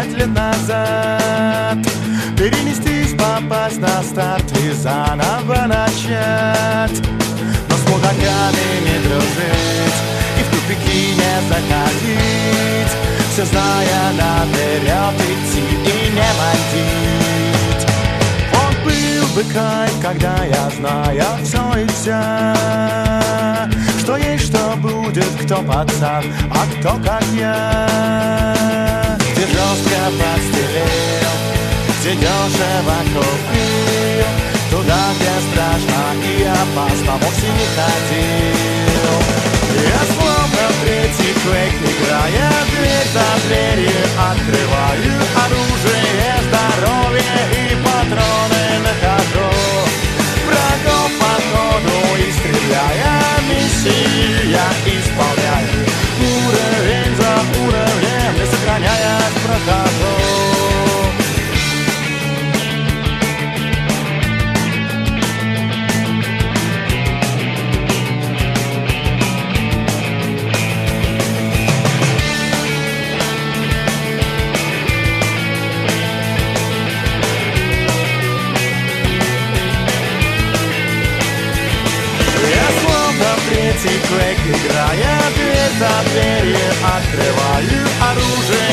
лет назад. Перенестись, попасть на старт и заново начать. Но с мудаками не дружить и в тупики не заходить, все зная наперед идти и не мандить. Вот был бы кайф, когда я знаю все и вся, что есть, что будет, кто пацан, а кто как я. Где жестко подстелил, где дешево купил, туда, где страшно и опасно, вовсе не ходил. Я словно в третий квейк, играя дверь за дверью, открываю оружие, здоровье и патроны нахожу. Врагов по ходу истребляя, миссию я исполняю. Уровень за уровнем, не сохраняясь, прохожу. Квейк, играя дверь за дверью, открываю оружие.